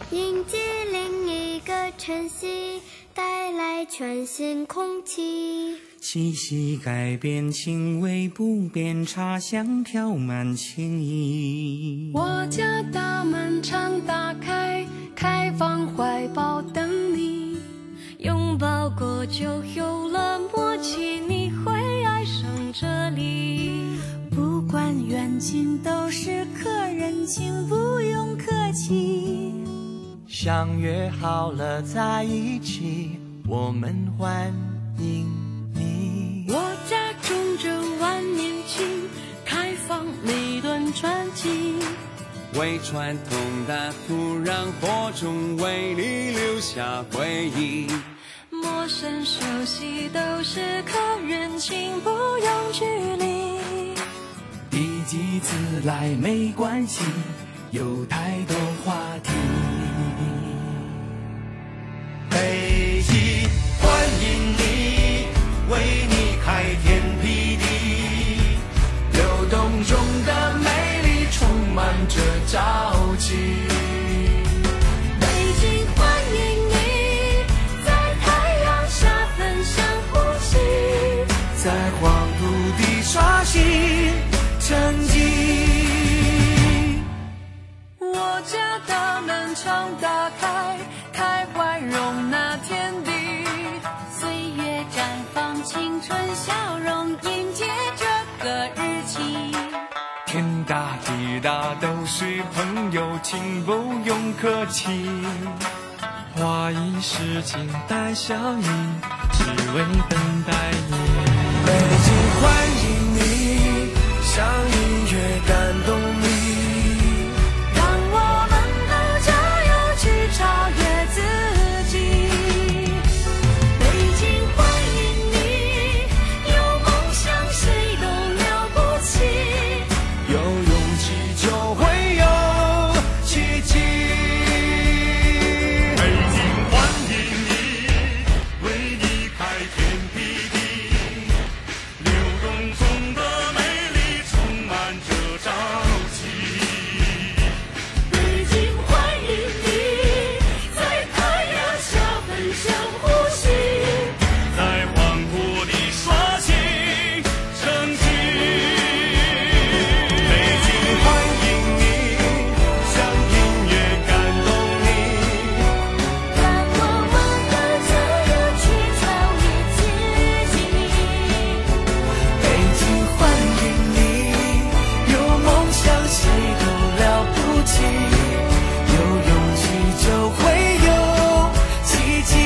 迎接另一个晨曦，带来全新空气。 气息改变，情味不变，茶香飘满情意。 我家大门常打开，开放怀抱等你。 拥抱过就有了默契，你会爱上这里。 不管远近都是客人，请不用客气。 相约好了在一起，我们欢迎你。 我家种着万年青，开放每段传奇。 为传统的土壤播种，为你留下回忆。 陌生熟悉都是客人，请不用距离。 第几次来没关系，有太多话题。北极欢迎你，为你开天辟地，流动中的美丽充满着朝气。 北京欢迎你，在太阳下分享呼吸， 在黄土地刷新成绩。 我家大门常打开，开怀容纳天地。 岁月绽放青春笑容，迎接这个日期。 天大地大都是朋友，请不用客气。 花一世静待相遇，只为等待你。 北京欢迎你，像音乐感动你。 让我们都加油去超越自己。北京欢迎你，有梦想谁都了不起。 有勇气就会有奇迹。 北京欢迎你，为你开天辟地，流动中的美丽充满着朝气。 北京欢迎你，在太阳下分享呼吸， 在黄土地刷新成绩。 北京欢迎你，像音乐感动你。 让我们的自由去超越自己。 北京欢迎你，有梦想谁都了不起，有勇气就会有奇迹。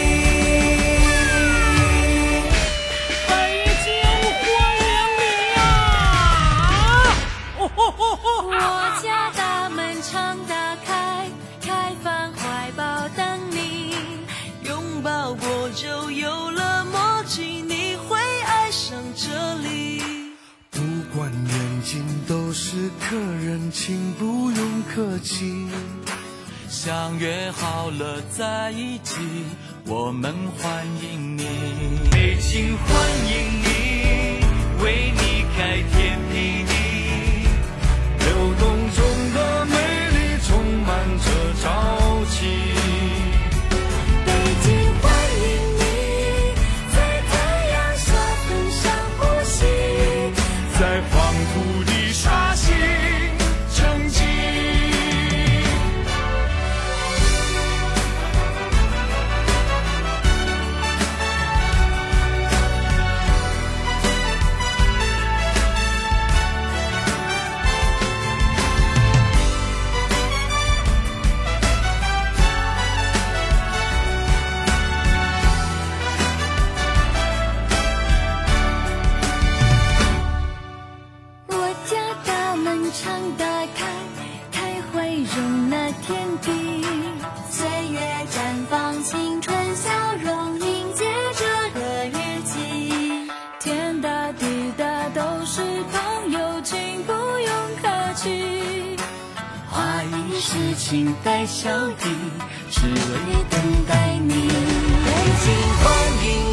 北京欢迎你啊！ 我家大门常打开，开放怀抱等你。 拥抱过就有了默契，你会爱上这里。 不管远近都是客人，请不用客气。相约好了在一起，我们欢迎你。北京欢迎你，为你开天辟地，流动中的美丽充满着朝气。 北京欢迎你，在太阳下分享呼吸， 在黄土地刷新成绩。 我家大门常打开，开怀容纳天地。 岁月绽放青春笑容，迎接这个日期。 天大地大都是朋友，请不用客气。 花一世静待相依，只为等待你。北京欢迎